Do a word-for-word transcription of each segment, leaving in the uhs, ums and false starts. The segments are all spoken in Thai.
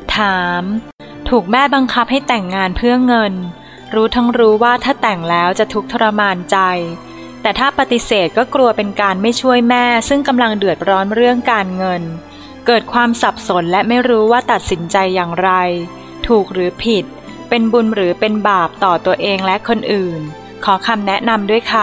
ถามถูกแม่บังคับให้แต่งงานเพื่อเงินรู้ทั้งรู้ว่าถ้าแต่งแล้วจะทุกข์ทรมานใจแต่ถ้าปฏิเสธก็กลัวเป็นการไม่ช่วยแม่ซึ่งกำลังเดือดร้อนเรื่องการเงินเกิดความสับสนและไม่รู้ว่าตัดสินใจอย่างไรถูกหรือผิดเป็นบุญหรือเป็นบาปต่อตัวเองและคนอื่นขอคำแนะนำด้วยค่ะ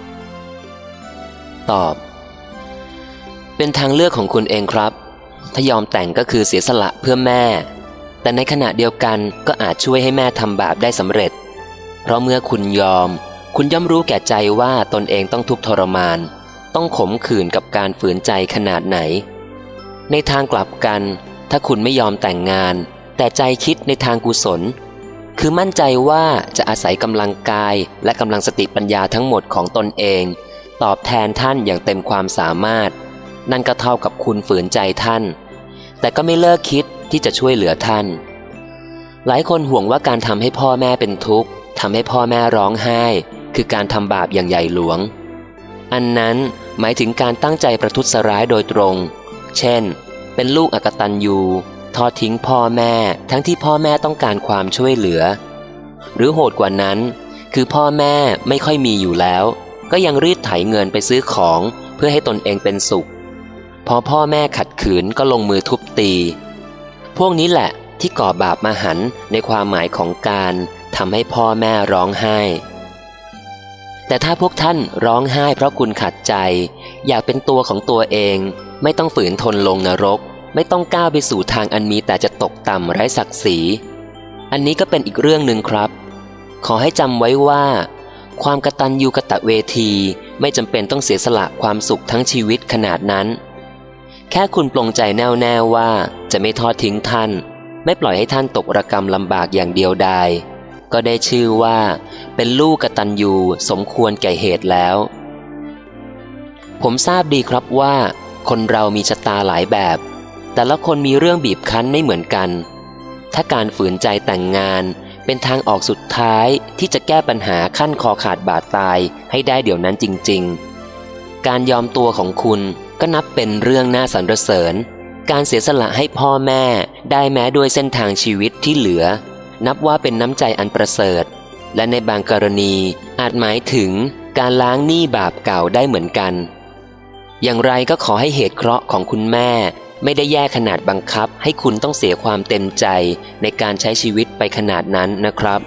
ตอบเป็นทางเลือกของคุณเองครับถ้ายอมแต่งก็คือเสียสละเพื่อแม่แต่ในขณะเดียวกันก็อาจช่วยให้แม่ทำบาปได้สำเร็จเพราะเมื่อคุณยอมคุณย่อมรู้แก่ใจว่าตนเองต้องทุกข์ทรมานต้องขมขื่นกับการฝืนใจขนาดไหนในทางกลับกันถ้าคุณไม่ยอมแต่งงานแต่ใจคิดในทางกุศลคือมั่นใจว่าจะอาศัยกำลังกายและกำลังสติปัญญาทั้งหมดของตนเองตอบแทนท่านอย่างเต็มความสามารถนั่นก็เท่ากับคุณฝืนใจท่านแต่ก็ไม่เลิกคิดที่จะช่วยเหลือท่านหลายคนห่วงว่าการทำให้พ่อแม่เป็นทุกข์ทำให้พ่อแม่ร้องไห้คือการทำบาปอย่างใหญ่หลวงอันนั้นหมายถึงการตั้งใจประทุษร้ายโดยตรงเช่นเป็นลูกอกตัญญูทอดทิ้งพ่อแม่ทั้งที่พ่อแม่ต้องการความช่วยเหลือหรือโหดกว่านั้นคือพ่อแม่ไม่ค่อยมีอยู่แล้วก็ยังรีดไถเงินไปซื้อของเพื่อให้ตนเองเป็นสุขพอพ่อแม่ขัดขืนก็ลงมือทุบตีพวกนี้แหละที่ก่อบาปมหันต์ในความหมายของการทำให้พ่อแม่ร้องไห้แต่ถ้าพวกท่านร้องไห้เพราะคุณขัดใจอยากเป็นตัวของตัวเองไม่ต้องฝืนทนลงนรกไม่ต้องก้าวไปสู่ทางอันมีแต่จะตกต่ำไร้ศักดิ์ศรีอันนี้ก็เป็นอีกเรื่องหนึ่งครับขอให้จำไว้ว่าความกตัญญูกตเวทีไม่จำเป็นต้องเสียสละความสุขทั้งชีวิตขนาดนั้นแค่คุณปลงใจแน่วแน่ว่าจะไม่ทอดทิ้งท่านไม่ปล่อยให้ท่านตกระกำลำบากอย่างเดียวดายก็ได้ชื่อว่าเป็นลูกกตัญญูสมควรแก่เหตุแล้วผมทราบดีครับว่าคนเรามีชะตาหลายแบบแต่ละคนมีเรื่องบีบคั้นไม่เหมือนกันถ้าการฝืนใจแต่งงานเป็นทางออกสุดท้ายที่จะแก้ปัญหาขั้นคอขาดบาดตายให้ได้เดี๋ยวนั้นจริงๆการยอมตัวของคุณก็นับเป็นเรื่องน่าสรรเสริญการเสียสละให้พ่อแม่ได้แม้ด้วยเส้นทางชีวิตที่เหลือนับว่าเป็นน้ำใจอันประเสริฐและในบางกรณีอาจหมายถึงการล้างหนี้บาปเก่าได้เหมือนกันอย่างไรก็ขอให้เหตุเคราะห์ของคุณแม่ไม่ได้แย่ขนาดบังคับให้คุณต้องเสียความเต็มใจในการใช้ชีวิตไปขนาดนั้นนะครับ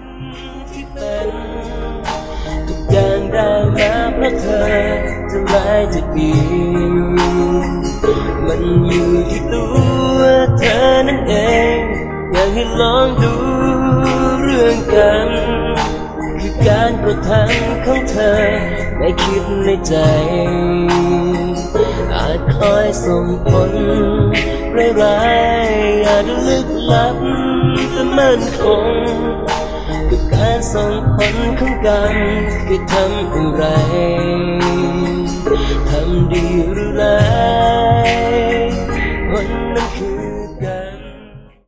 ทุกอย่างได้มาเพราะเธอจะร้ายจะดีมันอยู่ที่ตัวเธอนั่นเองอยากให้ลองดูเรื่องกันคือการกระทำของเธอไม่คิดในใจอาจคอยส่งผลร้ายๆอาจลึกลับแต่มั่นคงกับการส่งผลของกันคือทำอะไรทำดีหรือร้าย